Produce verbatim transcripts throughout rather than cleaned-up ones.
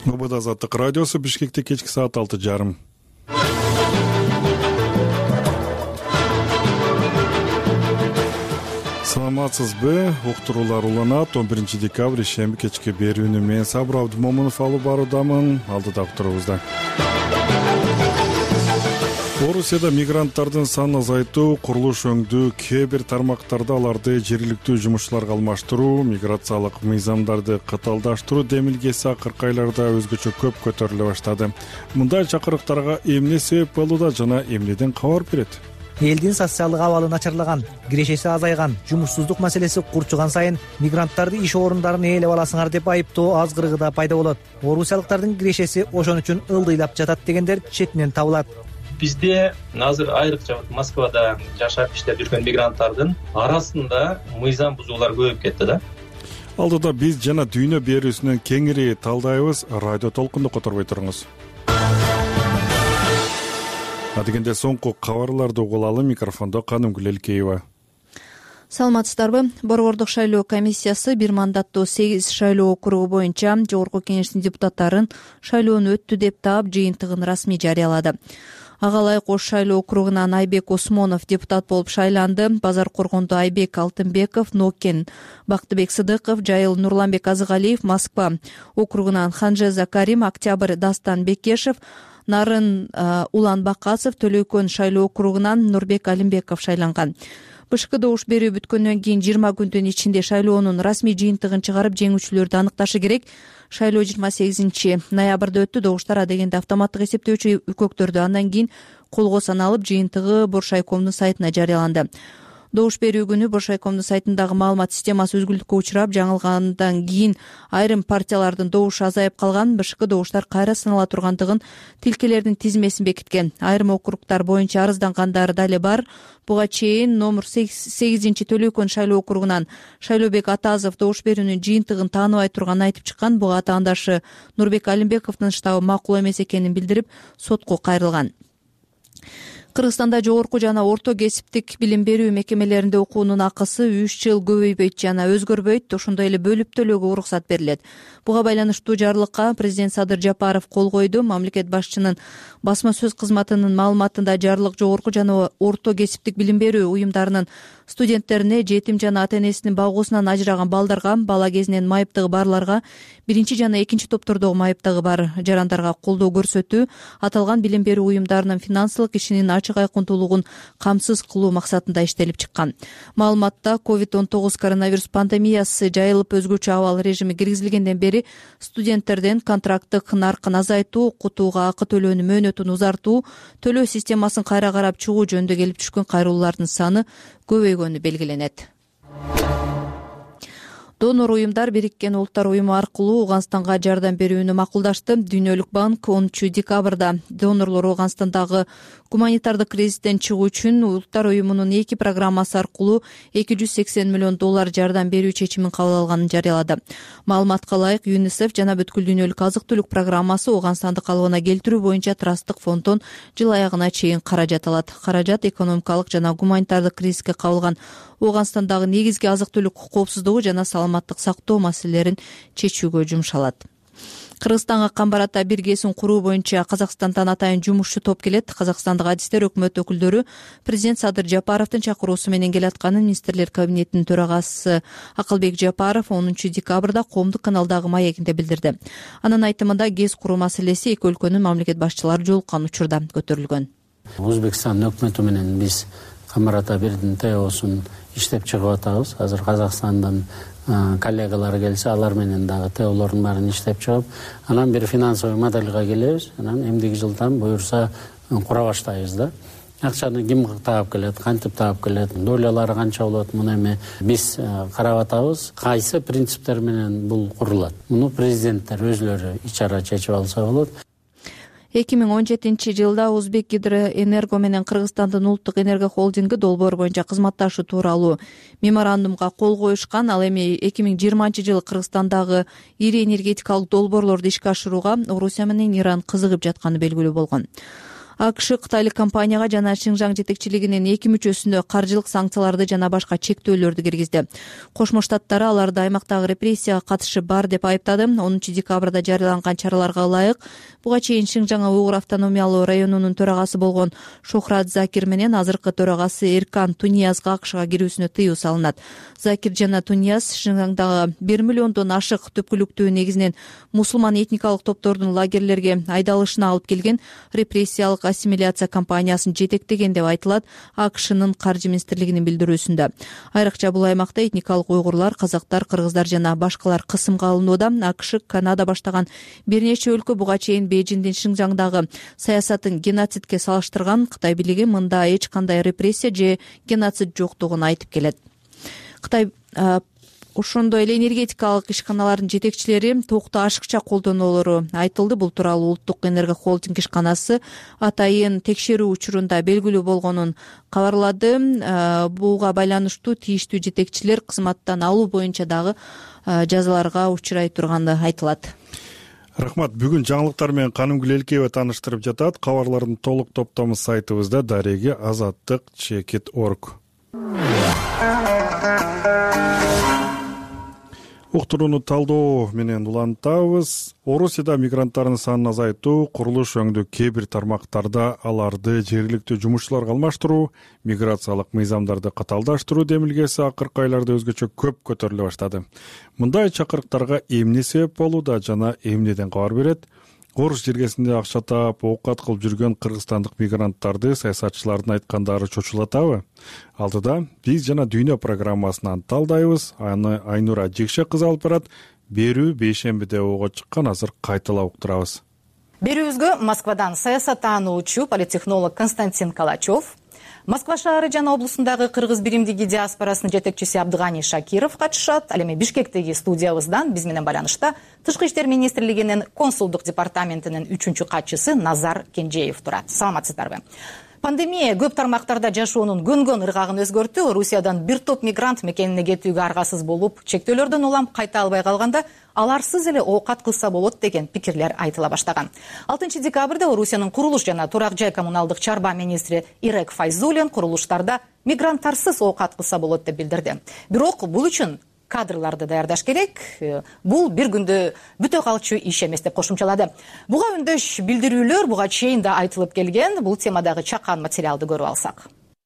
МБД Азаттык радиосу, Бишкекте кечки саат алты жарым. Саламатсызбы? Уктуруулар уланат. он биринчи декабрь ишемби кечки берүүнү мен Сабыр Абдымомунов алып баруудамын. Алдыда уктуруубузда. Орусияда мигранттардын саны азайтуу, курулуш өңдүү, кээ бир тармактарда аларды жергиликтүү жумушчуларга алмаштыруу, миграциялык мыйзамдарды каталдаштыруу демилгеси акыркы айларда өзгөчө көп көтөрүлө баштады. Мындай чакырыктарга эмне себеп болууда жана эмнеден кабар берет? Элдин социалдык абалы начарлаган, кирешеси азайган, жумушсуздук маселеси курчуган сайын мигранттарды иш орундарын ээлеп аласыңар деп айыптоо азгырыгыда пайда болот. Орусиялыктардын кирешеси ошон үчүн ылдыйлап жатат дегендер четинен табылат. Бизде азыр айрыкча Москвада жашап иштеп жүргөн мигранттардын арасында мыйзам бузуулар көбөйүп кетти да. Алдыда биз жана дүйнө берүүсүнөн кеңири талдайбыз. Радио толкунду которбой туруңуз. Адегенде соңку кабарларды угулалы. Микрофондо Канымгүл Элкеева. Саламатсыздарбы? Борбордук шайлоо комиссиясы бир мандаттуу сегиз шайлоо округу боюнча жогорку кеңештин депутаттарын шайлоону өттү деп таап жыйынтыгын расмий жарыялады. Ага ылайык Ош шайлоо округунан Айбек Осмонов депутат болуп шайланды. Базар Коргондо Айбек Алтынбеков, Нокен Бактыбек Сыдыков, Жайыл Нурланбек Азыгалиев, Москва округунан Ханжеза Карим, Октябрь Дастан Бекешев, Нарын Улан Бакасов, Төлөйкөн шайлоо округунан Нурбек Алимбеков шайланган. БШКда уш берүү бүткөндөн кийин жыйырма күндүн ичинде шайлоонун расмий жыйынтыгын чыгарып, жеңүүчүлөрдү аныкташы керек. Шайлоо жыйырма сегизинчи ноябрда өттү. Добуштар адегенде автоматтык эсептөөчү көктөрдү. Андан кийин колго саналып, жыйынтыгы Боршайкомдун сайтына жарыяланды. Добуш берүү күнү Боршайкомдун сайтындагы маалымат системасы өзгүлтүккө учурап, жаңылгандан кийин айрым партиялардын добушу азайып калган. БШК добуштар кайра санала тургандыгын, тилкелердин тизмесин бекиткен. Айрым округтар боюнча арыздангандар дале бар. Буга чейин номер сегизинчи Төлөйкөн шайлоо округунан Шайлообек Атазов добуш берүүнүн жыйынтыгын тааныбай турганын айтып чыккан. Буга атаандашы Нурбек Алимбековдун штабы макул эмес экенин билдирип, сотко кайрылган. Кыргызстанда жогорку жана орто кесиптик билим берүү мекемелеринде окуунун акысы үч жыл көбөйбөйт жана өзгөрбөйт, ошондой эле бөлүп төлөөгө уруксат берилет. Буга байланыштуу жарлыкка президент Садыр Жапаров кол койду. Мамлекет башчынын басма сөз кызматынын маалыматында жарлык жогорку жана орто кесиптик билим берүү уюмдарынын студенттерине, жетим жана ата-энесинин багуусунан ажыраган балдарга, бала кезинен майыптыгы барларга, биринчи жана экинчи топтордогу майыптыгы бар жарандарга колдоо көрсөтүү, аталган билим берүү уюмдарынын финансылык ишинин ачык айкындуулугун камсыз кылуу максатында иштелип чыккан. Маалыматта ковид он тогуз коронавирус пандемиясы жайылып, өзгөчө абал режими киргизилгенден бери студенттерден контракттык наркын азайтуу, окутууга акы төлөөнүн мөөнөтүн узартуу, төлөө системасын кайра карап чыгуу жөнүндө келип түшкөн кайрылуулардын саны көбөйгөнү белгиленет. Донор уюмдар Бириккен Улуттар уюму аркылуу Ооганстанга жардам берүүнү макулдашты. Дүйнөлүк банк онунчу декабрда донорлор Ооганстандагы гуманитардык кризистен чыгуу үчүн Улуттар уюмунун эки программасы аркылуу эки жүз сексен миллион доллар жардам берүү чечимин кабыл алганын жарыялады. Маалыматка ылайык, ЮНИСЕФ жана бүткүл дүйнөлүк азык-түлүк программасы Ооганстанды калыбына келтирүү боюнча трасттык фонддон жыл аягына чейин каражат алат. Каражат экономикалык жана гуманитардык кризиске кабылган Ооганстандагы негизги азык-түлүк коопсуздугу жана саламаттык сактоо маселелерин чечүүгө жумшалат. Кыргызстанга Камбарата биргесин куруу боюнча Казакстандан атайын жумушчу топ келет. Казакстандык адистер, өкмөт өкүлдөрү президент Садыр Жапаровдун чакыруусу менен келатканын министрлер кабинетинин төрагасы Акылбек Жапаров онунчу декабрда Коомдук каналдагы маегинде билдирди. Анын айтымында ГЭС куруу маселеси эки өлкөнүн мамлекет башчылары жолуккан учурда көтөрүлгөн. Өзбекстан өкмөтү менен биз Камбарата бирдин теосун иштеп чыгып атабыз. Азыр Казакстандан коллегалар келсе, алар менен дагы теолордун баарын иштеп чыгып, анан бир финансовый модельге келебиз. Анан эмдиги жылдан буюрса кура баштайбыз да. Акчаны ким таап келет, кантип таап келет, долялары канча болот, муну эми биз карап атабыз. Кайсы принциптер менен бул курулат? Муну президенттер өзлөрү ичара чечип алса болот. эки миң он жетинчи жылда Узбек Гидроэнерго менен Кыргызстандын улуттук энерго холдинги долбоор боюнча кызматташуу тууралуу меморандумга кол коюшкан. Ал эми эки миң жыйырманчы жылы Кыргызстандагы ири энергетикалык долбоорлорду ишке ашырууга Орусия менен Иран кызыгып жатканы белгилүү болгон. акш кытайлык компанияга жана Шинжаң жетекчилигинин эки мүчөсүнө каржылык санкцияларды жана башка чектөөлөрдү киргизди. Кошмо Штаттар аларды аймактагы репрессияга катышы бар деп айыптады. онунчу декабрда жарыяланган чараларга ылайык буга чейин Шинжаң уйгур автономиялуу районунун төрагасы болгон Шохрат Закир менен азыркы төрагасы Эркан Туниязга акшга кирүүсүнө тыюу салынат. Закир жана Тунияз Шинжаңдагы бир миллиондон ашык түпкүлүктүү негизинен мусулман этникалык топтордун лагерлерге айдалышына алып келген репрессиялык ассимиляция кампаниясын жетектеген деп айтылат акшнын каржы министрлигинин билдирүүсүндө. Айрыкча бул аймакта этникалык уйгурлар, казактар, кыргыздар жана башкалар кысымга алынууда. акш, Канада баштаган бир нече өлкө буга чейин Бейжиңдин Шинжаңдагы саясатын геноцидке салыштырган. Кытай бийлиги мында эч кандай репрессия же геноцид жоктугун айтып келет. Кытай ошондой эле энергетикалык ишканалардын жетекчилери токту ашыкча колдонулору айтылды. Бул тууралуу Улуттук энерго холдинг ишканасы атайын текшерүү учурунда белгилүү болгонун кабарлады. Буга байланыштуу тийиштүү жетекчилер кызматтан алуу боюнча дагы жазаларга учурай турганы айтылат. Рахмат. Бүгүн жаңылыктар менен Канымгүл Элкеева тааныштырып жатат. Кабарлардын толук топтому сайтыбызда дареги азаттык чекит орг. Уктурууну талдоо менен улантабыз. Орусияда мигранттардын санын азайтуу, курулуш өңдүү кээ бир тармактарда аларды жергиликтүү жумушчуларга алмаштыруу, миграциялык мыйзамдарды каталдаштыруу демилгеси акыркы айларда өзгөчө көп көтөрүлө баштады. Мындай чакырыктарга эмне себеп болууда жана эмнеден кабар берет? Орус жергесинде акча таап, оокат кылып жүргөн кыргызстандык мигранттарды саясатчылардын айткандары чочулатабы? Алдыда биз жана дүйнө программасынан талдайбыз. Аны Айнура Жекше кызы алып барат. Берүү бейшембиде ого чыккан, азыр кайталап уктурабыз. Берүүбүзгө Москвадан саясаттануучу политтехнолог Константин Калачев, Москва шаары жана облусундагы кыргыз биримдиги диаспорасынын жетекчиси Абдыгани Шакиров катышат. Ал эми Бишкектеги студиябыздан биз менен байланышта Тышкы иштер министрлигинин консулдук департаментинин үчүнчү катчысы Назар Кенжеев турат. Саламатсыздарбы? Пандемия көп тармактарда жашоонун көнгөн ыргагын өзгөртүп, Русиядан бир топ мигрант мекенине кетүүгө аргасыз болуп, чектөөлөрдөн улам кайта албай калганда аларсыз эле оокат кылса болот деген пикирлер айтыла баштаган. алтынчы декабрда Орусиянын курулуш жана турак жай коммуналдык чарба министри Ирек Файзуллин курулуштарда мигранттарсыз оокат кылса болот деп билдирди. Бирок бул үчүн кадрларды даярдаш керек. Бул бир күндө бүтө калчу иш эмес деп кошумчалады. Буга өндөш билдирүүлөр буга чейин да айтылып келген. Бул темадагы чакан материалды көрүп алсак.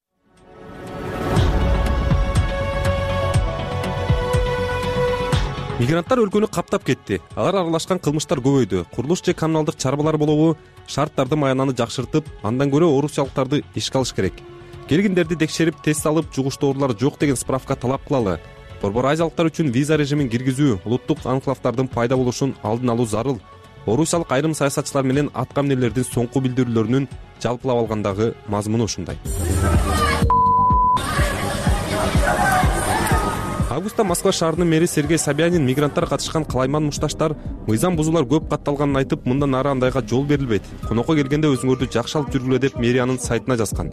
Мигранттар өлкөнү каптап кетти. Алар аралашкан кылмыштар көбөйдү. Курулуш же коммуналдык чарбалар болобу, шарттарды маянаны жакшыртып, андан көрө орусиялыктарды ишке алыш керек. Келгиндерди текшерип, тест алып, жугуштоолор жок деген справка талап кылалы. Борбор азиялыктар үчүн виза режимин киргизүү, улуттук анклавдардын пайда болушун алдын алуу зарыл. Орусиялык айрым саясатчылар менен атка эмнелердин соңку билдирүүлөрүнүн жалпылап алгандагы мазмуну ушундай. Августта Москва шаарынын мэри Сергей Собянин мигранттар катышкан калайман мушташтар мыйзам бузуулар көп катталганын айтып, мындан ары андайга жол берилбейт. Конокко келгенде өзүңөрдү жакшы алып жүргүлө деп мэриянын сайтына жазган.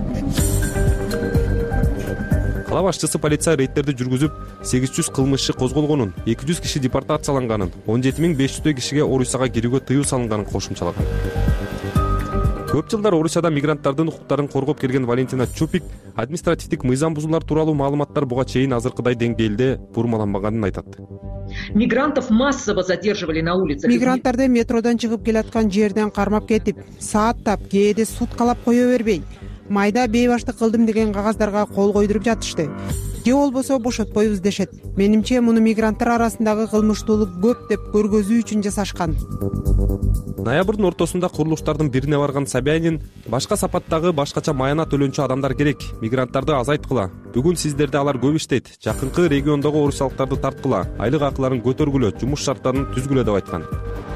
Кала башчысы полиция рейдтерди жүргүзүп, сегиз жүз кылмыш иши козголгонун, эки жүз киши депортацияланганын, он жети миң беш жүздөй кишиге Орусияга кирүүгө тыюу салынганын кошумчалаган. Көп жылдар Орусияда мигранттардын укуктарын коргоп келген Валентина Чупик административдик мыйзам бузуулар тууралуу маалыматтар буга чейин азыркыдай деңгээлде бурмаланбаганын айтат. Мигрантов массово задерживали на улицах. Мигранттарды метродон чыгып келаткан жерден кармап кетип, сааттап, кээде суткалап кое бербей, майда бейбаштык кылдым деген кагаздарга кол койдуруп жатышты. Же болбосо бошотпойбуз дешет. Менимче муну мигранттар арасындагы кылмыштуулук көп деп көргөзүү үчүн жасашкан. Ноябрдын ортосунда курулуштардын бирине барган Собянин башка сапаттагы башкача маяна төлөнчү адамдар керек. Мигранттарды азайткыла. Бүгүн сиздерде алар көп иштейт. Жакынкы региондогу орусиялыктарды тарткыла. Айлык акыларын көтөргүлө, жумуш шарттарын түзгүлө деп айткан.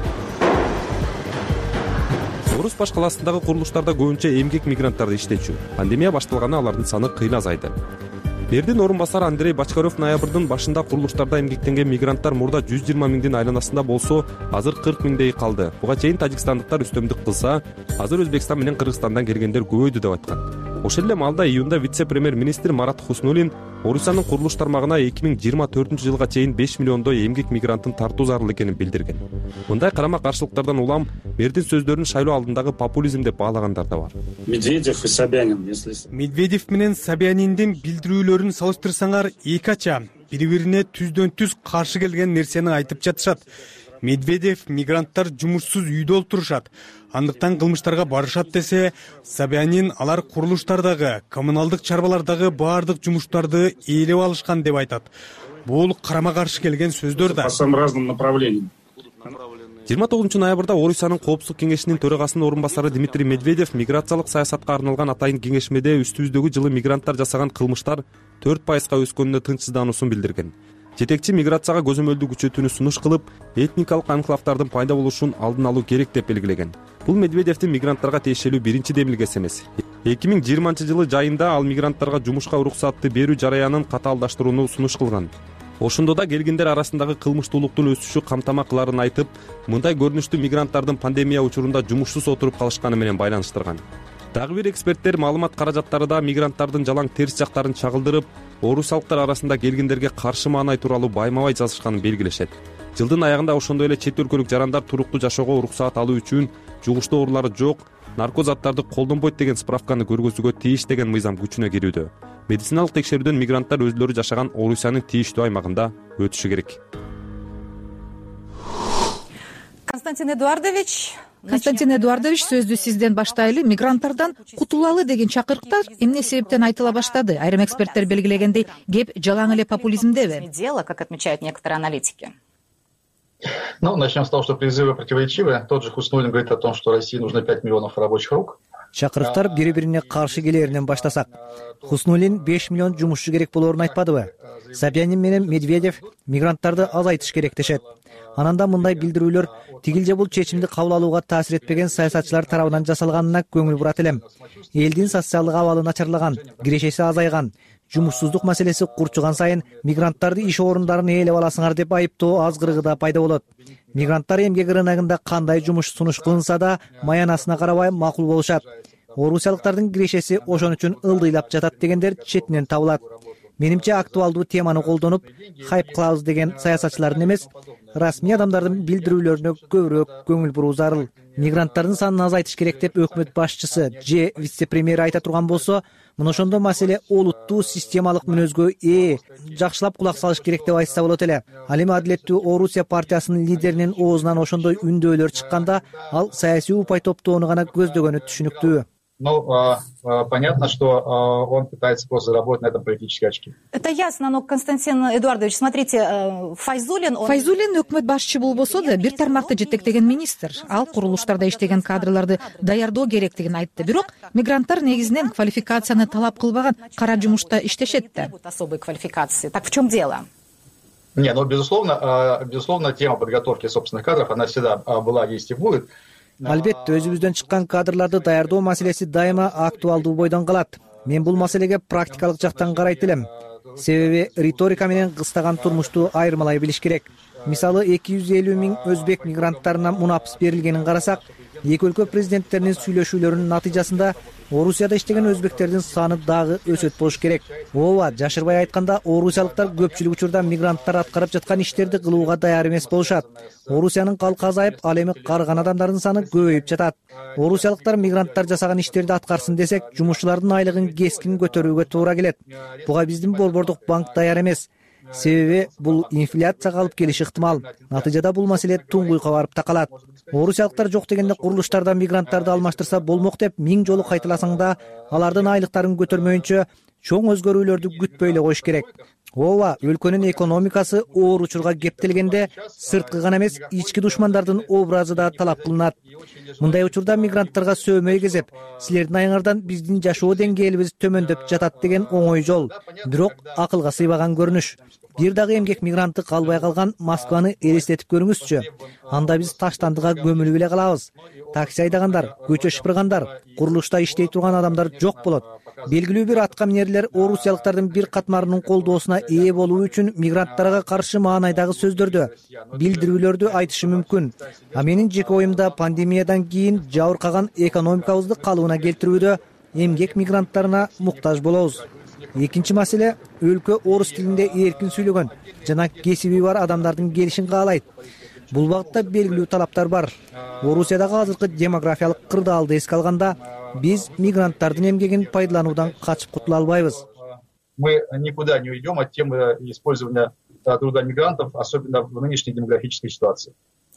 Орус баш каласындагы курулуштарда көбүнчө эмгек мигранттарды иштечү. Пандемия башталганда алардын саны кыйын азайды. Мэрдин орун басары Андрей Бочкарев ноябрдын башында курулуштарда эмгектенген мигранттар мурда жүз жыйырма миңдин айланасында болсо, азыр кырк миңдей калды. Буга чейин тажикстандыктар үстөмдүк кылса, азыр Өзбекстан менен Кыргызстандан келгендер көбөйдү деп айткан. ошол эле маалда июнда вице премьер министр Марат Хуснуллин Орусиянын курулуш тармагына эки миң жыйырма төртүнчү жылга чейин беш миллиондой эмгек мигрантын тартуу зарыл экенин билдирген. Мындай карама каршылыктардан улам мэрдин сөздөрүн шайлоо алдындагы популизм деп баалагандар да бар. Медведев и Собянин, если Медведев менен Собяниндин билдирүүлөрүн салыштырсаңар эки ача бири-бирине түздөн түз каршы келген нерсени айтып жатышат. Медведев мигранттар жумушсуз үйдө олтурушат, андыктан кылмыштарга барышат десе, Собянин алар курулуштардагы, коммуналдык чарбалардагы баардык жумуштарды ээлеп алышкан деп айтат. Бул карама каршы келген сөздөр да. По самым разным направлениям. жыйырма тогузунчу ноябрда Орусиянын коопсуздук кеңешинин төрагасынын орун басары Дмитрий Медведев миграциялык саясатка арналган атайын кеңешмеде үстүбүздөгү жылы мигранттар жасаган кылмыштар төрт пайызга өскөнүнө тынчсыздануусун билдирген. Жетекчи миграцияга көзөмөлдүү күчөтүүнү сунуш кылып, этникалык анклавдардын пайда болушун алдын алуу керек деп белгилеген. Бул Медведевдин мигранттарга тиешелүү биринчи демилгеси эмес. эки миң жыйырманчы жылы жайында ал мигранттарга жумушка уруксатты берүү жараянын катаалдаштырууну сунуш кылган. Ошондо да келгендер арасындагы кылмыштуулуктун өсүшү камтама кыларын айтып, мындай көрүнүштүү мигранттардын пандемия учурунда жумушсуз отуруп калышканы менен байланыштырган. Дагы бир эксперттер маалымат каражаттары да мигранттардын жалаң терс жактарын чагылдырып, орусиялыктар арасында келгендерге каршы маанай тууралуу байма-бай жазышканын белгилешет. Жылдын аягында ошондой эле чет өлкөлүк жарандар туруктуу жашоого уруксаат алуу үчүн жугуштуу оорулары жок, нарко заттарды колдонбойт деген справканы көргөзүүгө тийиш деген мыйзам күчүнө кирүүдө. Медициналык текшерүүдөн мигранттар өзүлөрү жашаган Орусиянын тийиштүү аймагында өтүшү керек. Константин Эдуардович Константин Эдуардович, сөздү сизден баштайлы. Мигранттардан кутулалы деген чакырыктар эмне себептен айтыла баштады? Айрым эксперттер белгилегендей, кеп жалаң эле популизмдеби? Дело, как отмечают некоторые аналитики. Ну, начнем с того, что призывы противоречивы. Тот же Хуснуллин говорит о том, что России нужно пять миллионов рабочих рук. Чакырыктар бири-бирине каршы келеринен баштасак, Хуснуллин беш миллион жумушчу керек болоорун айтпадыбы? Собянин менен Медведев мигранттарды азайтыш керек дешет. Анан да мындай билдирүүлөр тигил же бул чечимди кабыл алууга таасир этпеген саясатчылар тарабынан жасалганына көңүл бурат элем. Элдин социалдык абалы начарлаган, кирешеси азайган, жумушсуздук маселеси курчуган сайын мигранттарды иш орундарын ээлеп аласыңар деп айыптоо аз кыргыда пайда болот. Мигранттар эмгек рыногунда кандай жумуш сунуш кылынса да маянасына карабай макул болушат. Орусиялыктардын кирешеси ошон үчүн ылдыйлап жатат дегендер четинен табылат. Менимче актуалдуу теманы колдонуп, хайп кылабыз деген саясатчылардын эмес, расмий адамдардын билдирүүлөрүнө көбүрөөк көңүл буруу зарыл. Мигранттардын санын азайтыш керек деп өкмөт башчысы же вице-премьер айта турган болсо, мына ошондо маселе олуттуу системалык мүнөзгө ээ, жакшылап кулак салыш керек деп айтса болот эле. Ал эми Адилеттүү Орусия партиясынын лидеринин оозунан ошондой үндөөлөр чыкканда, ал саясий упай топтоону гана көздөгөнү түшүнүктүү. Ну, понятно, что он пытается просто заработать на этом политические очки. Это ясно, но, Константин Эдуардович, смотрите, Файзуллин... Он... Файзуллин өкмөт башчы болбосо да бир тармакты жетектеген министр. Ал курулуштарда иштеген кадрларды даярдоо керектигин айтты. Бирок мигранттар негизинен квалификацияны талап кылбаган кара жумушта иштешет да. Особой квалификации. Так в чем дело? Не, ну, безусловно, безусловно, тема подготовки собственных кадров, она всегда была, есть и будет. Албетте, өзүбүздөн чыккан кадрларды даярдоо маселеси дайыма актуалдуу бойдон калат. Мен бул маселеге практикалык жактан карайт элем. Себеби риторика менен кыстаган турмушту айырмалай билиш керек. Мисалы эки жүз элүү миң өзбек мигранттарына мунапс берилгенин карасак, эки өлкө президенттеринин сүйлөшүүлөрүнүн натыйжасында Орусияда иштеген өзбектердин саны дагы өсөт болуш керек. Ооба, жашырбай айтканда, орусиялыктар көпчүлүк учурда мигранттар аткарып жаткан иштерди кылууга даяр эмес болушат. Орусиянын калкы азайып, ал эми карыган адамдардын саны көбөйүп жатат. Орусиялыктар мигранттар жасаган иштерди аткарсын десек, жумушчулардын айлыгын кескин көтөрүүгө туура келет. Буга биздин Борбордук банк даяр эмес. Себеби бул инфляцияга алып келиши ыктымал. Натыйжада бул маселе туңгуйга барып такалат. Орусиялыктар жок дегенде курулуштарда мигранттарды алмаштырса болмок деп миң жолу кайталасаң да, алардын айлыктарын көтөрмөйүнчө чоң өзгөрүүлөрдү күтпөй эле коюш керек. Ооба, өлкөнүн экономикасы оор учурга кептелгенде сырткы гана эмес, ички душмандардын образы да талап кылынат. Мындай учурда мигранттарга сөөмөй кезеп, силердин айыңардан биздин жашоо деңгээлибиз төмөндөп жатат деген оңой жол. Бирок акылга сыйбаган көрүнүш. Бир дагы эмгек мигранты калбай калган Москваны элестетип көрүңүзчү. Анда биз таштандыга көмүлүп эле калабыз. Такси айдагандар, көчө шыпыргандар, курулушта иштей турган адамдар жок болот. Белгилүү бир атка минерлер орусиялыктардын бир катмарынын колдоосуна ээ болуу үчүн мигранттарга каршы маанайдагы сөздөрдү, билдирүүлөрдү айтышы мүмкүн. А менин жеке оюмда пандемиядан кийин жабыркаган экономикабызды калыбына келтирүүдө эмгек мигранттарына муктаж болобуз. Экинчи маселе, өлкө орус тилинде эркин сүйлөгөн жана кесиби бар адамдардын келишин каалайт. Бул багытта белгилүү талаптар бар. Орусиядагы азыркы демографиялык кырдаалды эске алганда, биз мигранттардын эмгегин пайдалануудан качып кутула албайбыз. Мы никуда не уйдем от темы использования труда мигрантов, особенно в нынешней демографической ситуации.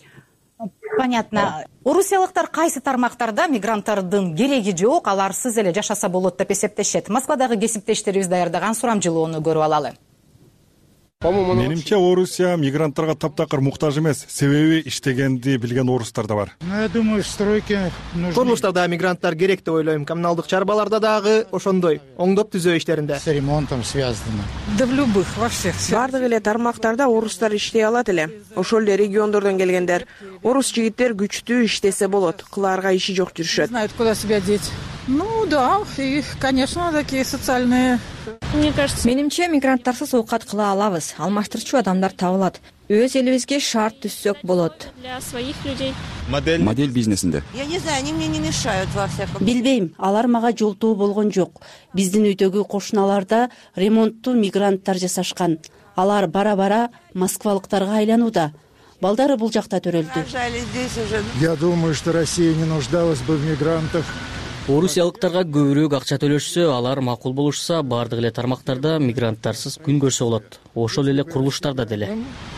Понятно. Орусиялыктар кайсы тармактарда мигранттардын кереги жок, аларсыз эле жашаса болот деп эсептешет. Москвадагы кесиптештерибиз даярдаган сурамжылоону көрүп алалы. Менимче Орусия мигранттарга таптакыр муктаж эмес, себеби иштегенди билген орустар да бар. Я думаю, стройки нужны. Курулуштарда мигранттар керек деп ойлойм. Коммуналдык чарбаларда дагы ошондой, оңдоп түзөө иштеринде. С ремонтом связано. Да в любых, во всех. Бардык эле тармактарда орустар иштей алат эле. Ошол эле региондордон келгендер. Орус жигиттер күчтүү иштесе болот. Кылаарга иши жок жүрүшөт. Знают, куда себя деть. Ну да, и, конечно, такие социальные. Мне кажется, менимче мигранттарсыз оокат кыла алабыз. Алмаштырчу адамдар табылат. Өз элибизге шарт түзсөк болот. Для своих людей. Модель, Модель бизнесинде. Я не знаю, они мне не мешают во всяком. Билбейм, алар мага жолтоо болгон жок. Биздин үйдөгү кошуналарда ремонттуу мигранттар жасашкан. Алар бара-бара москвалыктарга айланууда. Балдары бул жакта төрөлдү. Я думаю, что Россия не нуждалась бы в мигрантах. Орусиялыктарга көбүрөөк акча төлөшсө, алар макул болушса, бардык эле тармактарда мигранттарсыз күн көрсө болот. Ошол эле курулуштарда деле.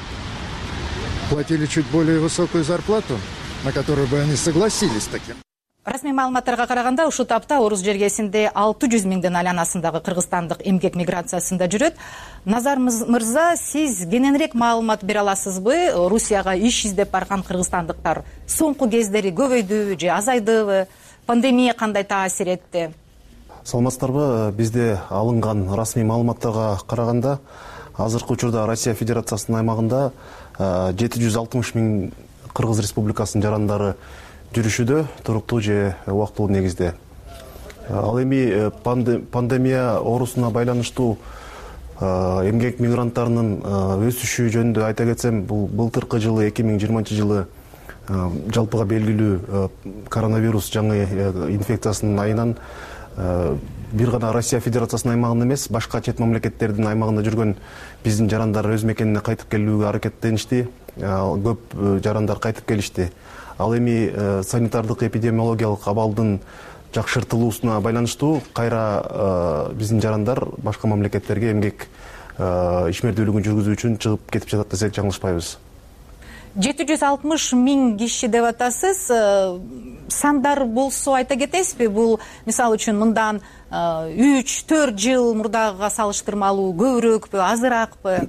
Платили чуть более высокую зарплату, на которую бы они согласились таким. Расмий маалыматтарга караганда, ушул тапта Орус жергесинде алты жүз миңден айланасындагы кыргызстандык эмгек миграциясында жүрөт. Назар мырза, сиз кененирээк маалымат бере аласызбы? Орусияга иш издеп барган кыргызстандыктар соңку кездери көбөйдүбү же азайдыбы? Пандемия кандай таасир этти? Саламатсыздарбы? Бизде алынган расмий маалыматтарга караганда, азыркы учурда Россия Федерациясынын аймагында жети жүз алтымыш миң Кыргыз Республикасынын жарандары жүрүшүдө, туруктуу же убактылуу негизде. Ал эми пандемия оорусуна байланыштуу эмгек мигранттарынын өсүшү жөнүндө айта кетсем, бул былтыркы жылы эки миң жыйырманчы жылы жалпыга белгилүү коронавирус жаңы инфекциясынын айынан бир гана Россия Федерациясынын аймагында эмес, башка чет мамлекеттердин аймагында жүргөн биздин жарандар өз мекенине кайтып келүүгө аракеттеништи. Көп жарандар кайтып келишти. Ал эми санитардык эпидемиологиялык абалдын жакшыртылуусуна байланыштуу кайра биздин жарандар башка мамлекеттерге эмгек ишмердүүлүгүн жүргүзүү үчүн чыгып кетип жатат десек жаңылышпайбыз. жети жүз алтымыш миң киши деп атасыз. Сандар болсо айта кетесизби? Бул мисалы үчүн мындан үч төрт жыл мурдагыга салыштырмалуу көбүрөөкпү, азыракпы?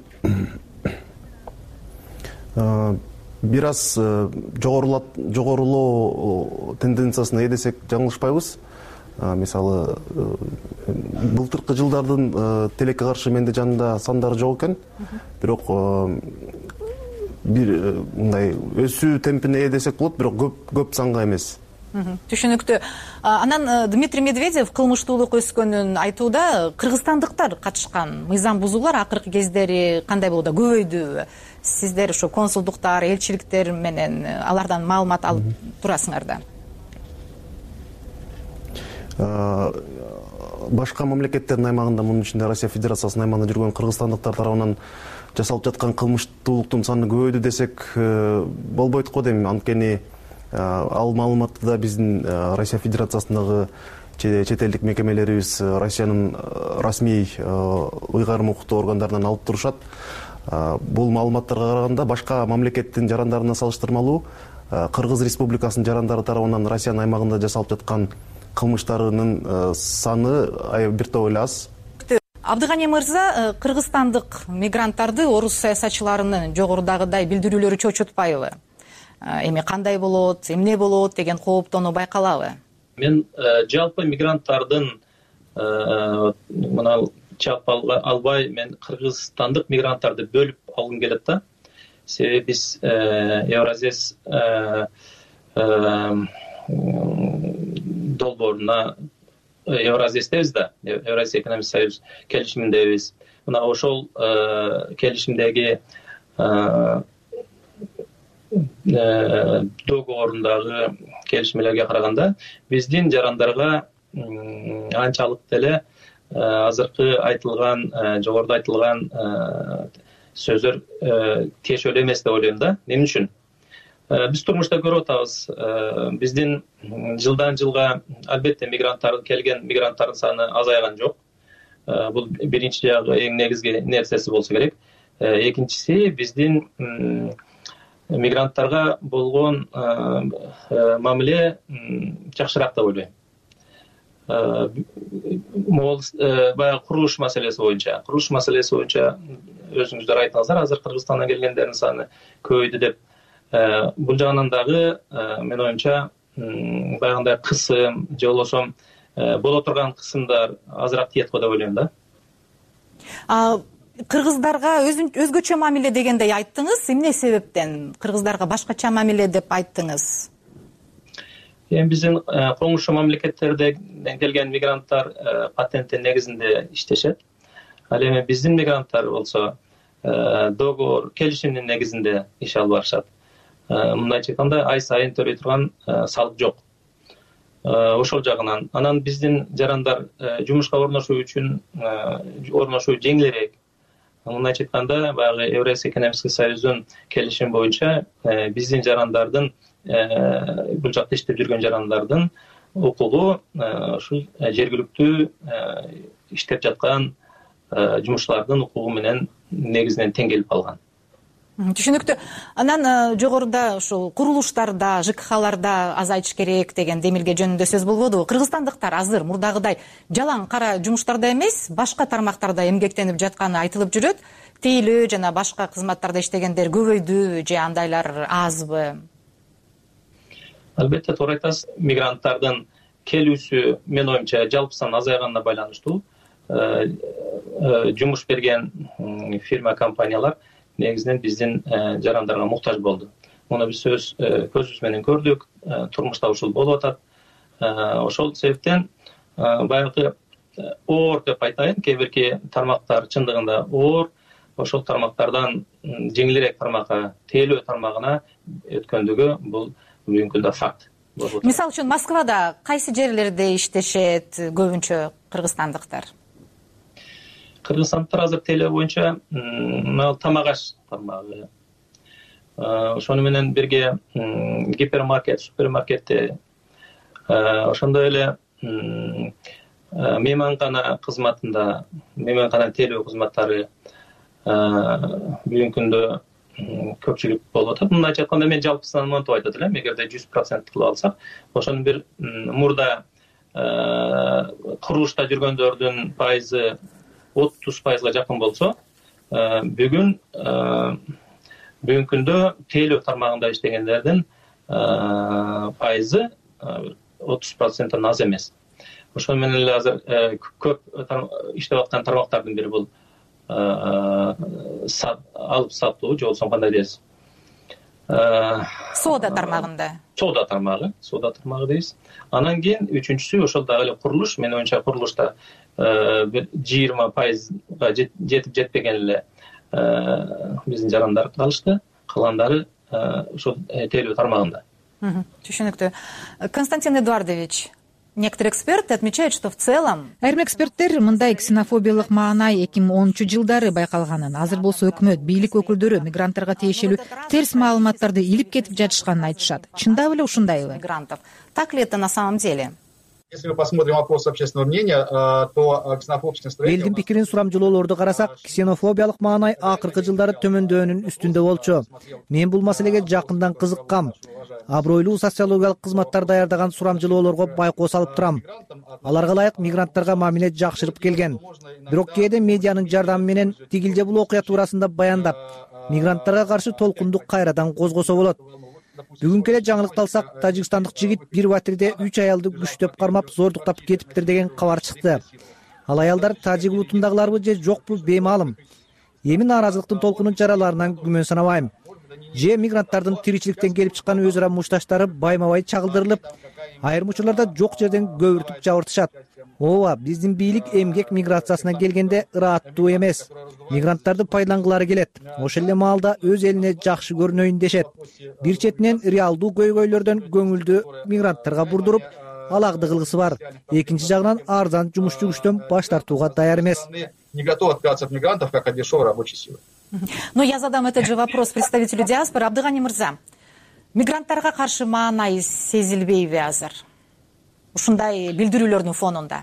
Бир аз жогорулоо тенденциясына ээ десек жаңылышпайбыз. Мисалы, былтыркы жылдардын тилекке каршы менде жанында сандары жок экен. Бирок бир мындай өсүү темпине ээ десек болот, бирок көп көп санга эмес. Түшүнүктүү. Анан Дмитрий Медведев кылмыштуулук өскөнүн айтууда, кыргызстандыктар катышкан мыйзам бузуулар акыркы кездери кандай болду, көбөйдүбү? Сиздер ошо консулдуктар, элчиликтер менен алардан маалымат алып турасыңар да. Башка мамлекеттердин аймагында, мунун ичинде Россия Федерациясынын аймагында жүргөн кыргызстандыктар тарабынан жасалып жаткан кылмыштуулуктун саны көбөйдү десек болбойт го дейм. Анткени ал маалыматты да биздин Россия Федерациясындагы чет элдик мекемелерибиз Россиянын расмий ыйгарым укуктуу органдарынан алып турушат. Бул маалыматтарга караганда башка мамлекеттин жарандарына салыштырмалуу Кыргыз Республикасынын жарандары тарабынан Россиянын аймагында жасалып жаткан кылмыштарынын саны бир топ эле аз. Абдыгани мырза, кыргызстандык мигранттарды орус саясатчыларынын жогорудагыдай билдирүүлөрү чочутпайбы? Эми кандай болот, эмне болот деген кооптонуу байкалабы? Мен жалпы мигранттардын мына чап албай, мен кыргызстандык мигранттарды бөлүп алгым келет да. Себеби биз Евразес долбооруна Евразестебиз да, Евразия экономик союз келишиминдебиз. Мына ошол келишимдеги договорундагы келишмелерге караганда биздин жарандарга анчалык деле азыркы айтылган жогоруда айтылган сөздөр тиешелүү эмес деп ойлойм да. Эмне үчүн? Биз турмушта көрүп атабыз, биздин жылдан жылга албетте мигранттар келген мигранттардын саны азайган жок. Бул биринчи жагы эң негизги нерсеси болсо керек. Экинчиси биздин мигранттарга болгон мамиле жакшыраак деп ойлойм. Могул баягы курулуш маселеси боюнча, курулуш маселеси боюнча өзүңүздөр айттыңыздар, азыр Кыргызстандан келгендердин саны көбөйдү деп. Бул жагынан дагы менин оюмча баягындай кысым же болбосо боло турган кысымдар азыраак тиет го деп ойлойм да. Кыргыздарга өзгөчө мамиле дегендей айттыңыз. Эмне себептен кыргыздарга башкача мамиле деп айттыңыз? Эми биздин коңшу мамлекеттерден келген мигранттар патенттин негизинде иштешет. Ал эми биздин мигранттар болсо договор, келишимдин негизинде иш алып барышат. Мындайча айтканда ай сайын төлөй турган салык жок. Ошол жагынан анан биздин жарандар жумушка орношуу үчүн орношуу жеңилирээк. Мындайча айтканда баягы Евразия экономический союздун келишими боюнча биздин жарандардын бул жакта иштеп жүргөн жарандардын укугу ушул жергиликтүү иштеп жаткан жумушчулардын укугу менен негизинен тең келип калган. Түшүнүктүү. Анан жогоруда ушул курулуштарда, ЖКХларда азайтыш керек деген демилге жөнүндө сөз болбодубу? Кыргызстандыктар азыр мурдагыдай жалаң кара жумуштарда эмес, башка тармактарда эмгектенип жатканы айтылып жүрөт. Тейлөө жана башка кызматтарда иштегендер көбөйдү же андайлар азбы? Албетте туура айтасыз. Мигранттардын келүүсү менин оюмча жалпысынан азайганына байланыштуу. Жумуш берген фирма, компаниялар негизинен биздин жарандарга муктаж болду. Муну биз өз көзүбүз менен көрдүк, турмушта ушул болуп атат. Ошол себептен баягы оор деп айтайын, кээ бирки тармактар чындыгында оор, ошол тармактардан жеңилирээк тармакка, тейлөө тармагына өткөндүгү бул бүгүнкү күндө факт. Мисалы үчүн Москвада кайсы жерлерде иштешет көбүнчө кыргызстандыктар? Кыргызстандыктар азыр тейлөө боюнча тамак аш тармагы, ошону менен бирге гипермаркет, супермаркетте, ошондой эле мейманкана кызматында, мейманкана тейлөө кызматтары бүгүнкү күндө көпчүлүк болуп атат. Мындайча айтканда мен жалпысынан монтип айтат элем, эгерде жүз процент кылып алсак, ошонун бир мурда курулушта жүргөндөрдүн пайызы отуз пайызга жакын болсо, бүгүн бүгүнкү күндө тейлөө тармагында иштегендердин пайызы отуз проценттен аз эмес. Ошол менен эле азыр көп иштеп аткан тармактардын бири бул алып сатуу же болбосо кандай дейбиз? Соода тармагында. Соода тармагы, соода тармагы дейбиз. Анан кийин үчүнчүсү ошол дагы эле курулуш, менин оюмча курулушта бир жыйырма пайызга жетип жетпеген эле биздин жарандар калышты, калгандары ошол тейлөө тармагында. Түшүнүктүү. Константин Эдуардович, некоторые эксперты отмечают, что в целом айрым эксперттер мындай ксенофобиялык маанай эки миң онунчу жылдары байкалганын, азыр болсо өкмөт, бийлик өкүлдөрү мигранттарга тиешелүү терс маалыматтарды илип кетип жатышканын айтышат. Чындап эле ушундайбы? Мигрантов. Так ли это на самом деле? Если мы посмотрим вопрос общественного мнения, то ксенофобские настроения... Элдин пикирин сурамжылоолорду карасак, ксенофобиялык маанай акыркы жылдары төмөндөөнүн үстүндө болчу. Мен бул маселеге жакындан кызыккам. Абройлуу социологиялык кызматтар даярдаган сурамжылоолорго байкоо салып турам. Аларга ылайык мигранттарга мамиле жакшырып келген. Бирок кээде медианын жардамы менен тигил же бул окуя туурасында баяндап, мигранттарга каршы толкунду кайрадан козгосо болот. Бүгүнкү эле жаңылыкты алсак, тажикстандык жигит бир батирде үч аялды күчтөп кармап, зордуктап кетиптир деген кабар чыкты. Ал аялдар тажик улутундагыларбы же жокпу беймаалым. Эми нааразылыктын толкунун чараларынан күмөн санабайм. Же мигранттардын тиричиликтен келип чыккан өз ара мушташтары байма-бай чагылдырылып, айрым учурларда жок жерден көбүртүп жабыртышат. Ооба, биздин бийлик эмгек миграциясына келгенде ырааттуу эмес. Мигранттарды пайдалангылары келет. Ошол эле маалда өз элине жакшы көрүнөйүн дешет. Бир четинен реалдуу көйгөйлөрдөн көңүлдү мигранттарга бурдуруп, алакты кылгысы бар. Экинчи жагынан арзан жумушчу күчтөн баш тартууга даяр эмес. Не готов отказаться от мигрантов, как от дешевой рабочей силы. Но я задам этот же вопрос представителю диаспоры. Абдыгани мырза, мигранттарга каршы маанай сезилбейби азыр? Ушундай билдирүүлөрдүн фонунда.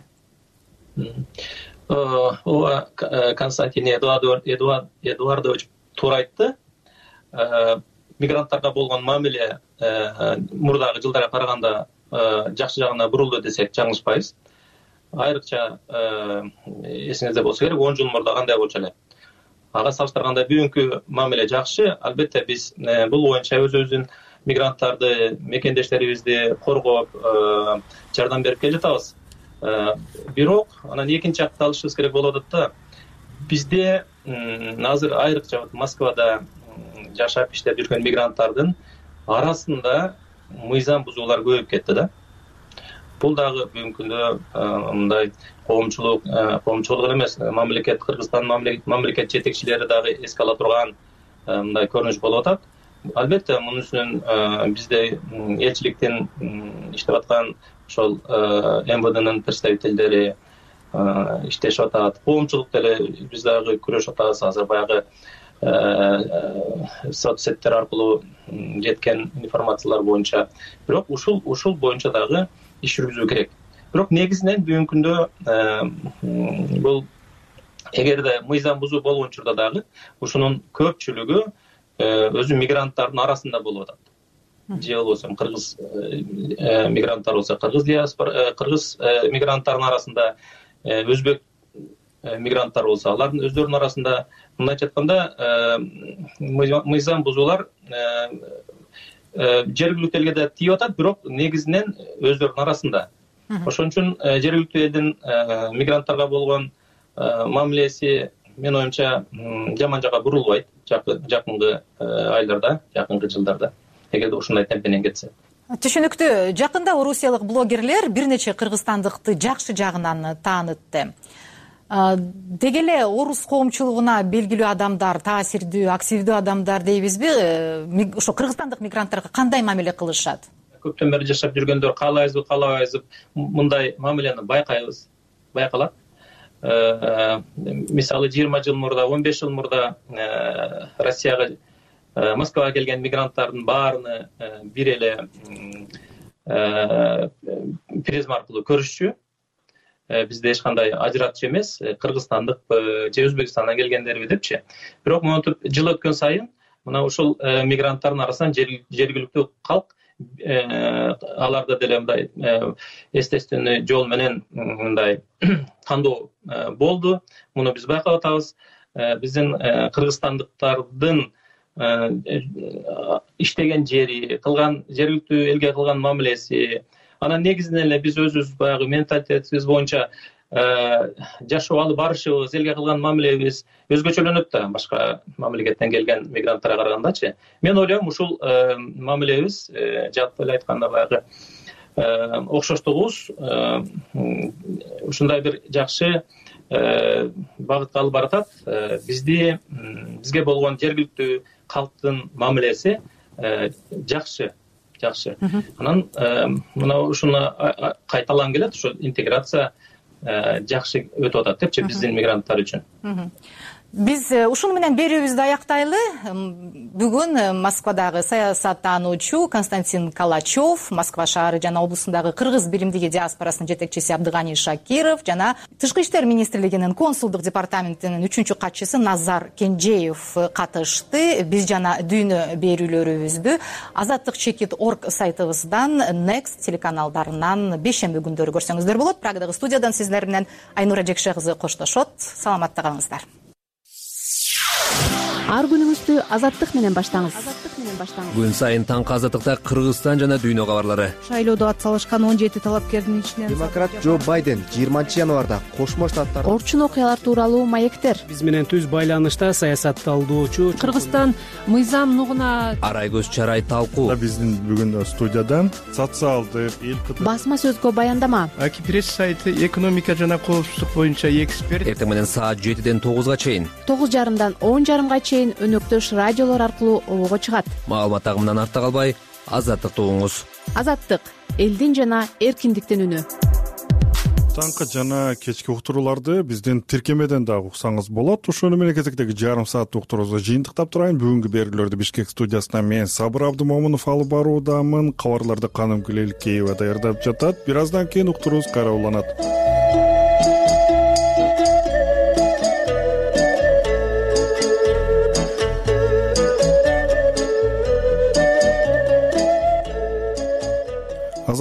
Ооба, Константин Эдуардович туура айтты. Мигранттарга болгон мамиле мурдагы жылдарга караганда жакшы жагына бурулду десек жаңылышпайбыз. Айрыкча эсиңизде болсо керек, он жыл мурда кандай болчу эле. Ага салыштырганда бүгүнкү мамиле жакшы. Албетте биз бул боюнча өзүбүздүн мигранттарды, мекендештерибизди коргоп, жардам берип келатабыз. Бирок анан экинчи жакты алышыбыз керек болуп атат да. Бизде азыр айрыкча Москвада жашап иштеп жүргөн мигранттардын арасында мыйзам бузуулар көбөйүп кетти да. Бул дагы бүгүнкү күндө мындай коомчулук, коомчулук эмес, мамлекет, Кыргызстан мамлекет жетекчилери дагы эске ала турган мындай көрүнүш болуп атат. Албетте, мунун үстүнөн бизде элчиликтин иштеп аткан ошол эм вэ днын представителдери иштешип атат. Коомчулук деле биз дагы күрөшүп атабыз. Азыр баягы соцсеттер аркылуу жеткен информациялар боюнча. Бирок ушул ушул боюнча дагы иш жүргүзүү керек. Бирок негизинен бүгүнкү күндө бул эгерде мыйзам бузуу болгон учурда дагы ушунун көпчүлүгү өзү мигранттардын арасында болуп атат. Же болбосо кыргыз мигранттар болсо кыргыз диаспора, кыргыз мигранттардын арасында, өзбек мигранттар болсо алардын өздөрүнүн арасында, мындайча айтканда мыйзам бузуулар жергиликтүү элге да тийип атат, бирок негизинен өздөрүнүн арасында. Ошон үчүн жергиликтүү элдин мигранттарга болгон мамилеси мен оюмча жаман жакка бурулбайт жакынкы айларда, жакынкы жылдарда, эгерде ушундай темпенен кетсе. Түшүнүктүү. Жакында орусиялык блогерлер бир нече кыргызстандыкты жакшы жагынан таанытты. Деги эле орус коомчулугуна белгилүү адамдар, таасирдүү, активдүү адамдар дейбизби, ошо кыргызстандык мигранттарга кандай мамиле кылышат? Көптөн бери жашап жүргөндөр каалайбызбы, каалабайбызбы, мындай мамилени байкайбыз, байкалат. Мисалы жыйырма жыл мурда, он беш жыл мурда Россияга, Москвага келген мигранттардын баарыны бир эле призма аркылуу көрүшчү. Бизде эч кандай ажыратыш эмес, кыргызстандык же Өзбекстандан келгендерби депчи. Бирок монтип жыл өткөн сайын мына ушул мигранттардын арасынан жергиликтүү калк аларда деле мындай естественный жол менен мындай тандоо болду. Муну биз байкап атабыз. Биздин кыргызстандыктардын иштеген жери, кылган жергиликтүү элге кылган мамилеси, анан негизинен эле биз өзүбүз баягы менталитетибиз боюнча жашоо алып барышыбыз, элге кылган мамилебиз өзгөчөлөнөт да башка мамлекеттен келген мигранттарга карагандачы. Мен ойлойм, ушул мамилебиз жалпы эле айтканда баягы окшоштугубуз ушундай бир жакшы багытка алып баратат. Бизди бизге болгон жергиликтүү калктын мамилеси жакшы. Жакшы. Анан мына ушуну кайталан келет, ошо интеграция жакшы өтүп атат депчи биздин мигранттар үчүн. Биз ушуну менен берүүбүздү аяктайлы. Бүгүн Москвадагы саясаттануучу Константин Калачев, Москва шаары жана облусундагы кыргыз биримдиги диаспорасынын жетекчиси Абдыгани Шакиров жана Тышкы иштер министрлигинин консулдук департаментинин үчүнчү катчысы Назар Кенжеев катышты. Биз жана дүйнө берүүлөрүбүздү азаттык чекит точка орг сайтыбыздан, Next телеканалдарынан бейшемби күндөрү көрсөңүздөр болот. Прагадагы студиядан сиздер менен Айнура Жекше кызы коштошот. Саламатта калыңыздар. Ар күнүңүздү азаттык менен баштаңыз. Күн сайын таңкы азаттыкта Кыргызстан жана дүйнө кабарлары. Шайлоодо атсалышкан он жети талапкердин ичинен демократ Джо Байден жыйырманчы январда Кошмо Штаттар орчун окуялар тууралуу маектер. Биз менен түз байланышта саясатталуучу Кыргызстан мыйзам нугуна арай көз чарай талкуу. Биздин бүгүн студиядан социалдык эл басма сөзгө баяндама. Аки пресс сайты экономика жана коопсуздук боюнча эксперт. Эртең менен саат жетиден тогузга чейин, тогуз жарымдан он жарымга чейин өнөктөш радиолор аркылуу обого чыгат. Маалымат агымынан артта калбай, азаттыкты угуңуз. Азаттык элдин жана эркиндиктин үнү. Таңкы жана кечки уктурууларды биздин тиркемеден дагы уксаңыз болот. Ошону менен кезектеги жарым саат уктуруубузду жыйынтыктап турайын. Бүгүнкү берүүлөрдү Бишкек студиясынан мен Сабыр Абдымомунов алып баруудамын. Кабарларды Каным Гүлелкеева даярдап жатат. Бир аздан кийин уктуруубуз кайра уланат.